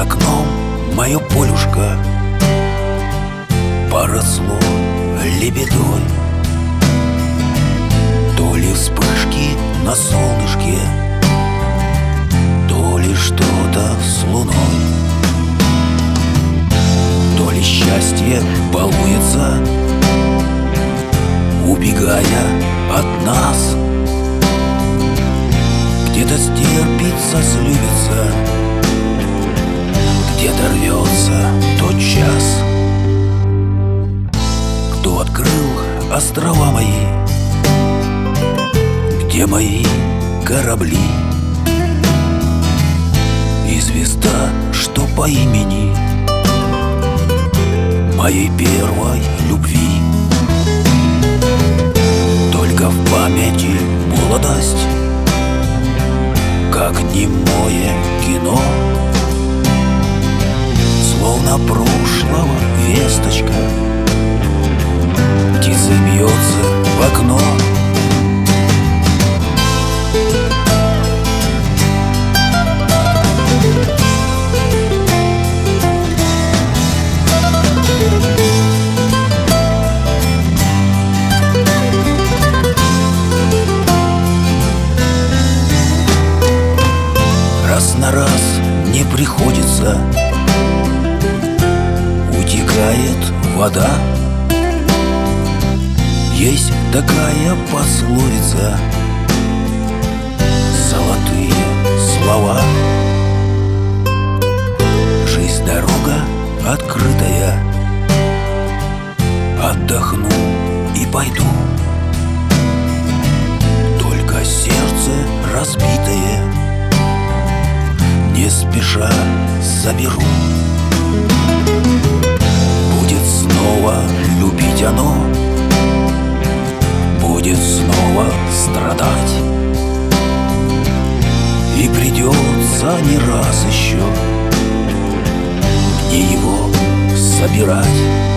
окном мое полюшко поросло лебедой. То ли вспышки на солнышке, то ли что-то с луной, то ли счастье балуется, убегая от нас. Где-то стерпится, слюбится, где-то рвется тот час. Кто открыл острова мои, где мои корабли, и звезда, что по имени моей первой любви. Только в памяти молодость, как немое кино, словно прошлого весточка, птица бьется в окно. Раз на раз не приходится, утекает вода. Есть такая пословица, золотые слова. Жизнь дорога открытая, отдохну и пойду. Только сердце разбитое не спеша заберу. Будет снова любить оно, будет снова страдать, и придется не раз еще мне его собирать.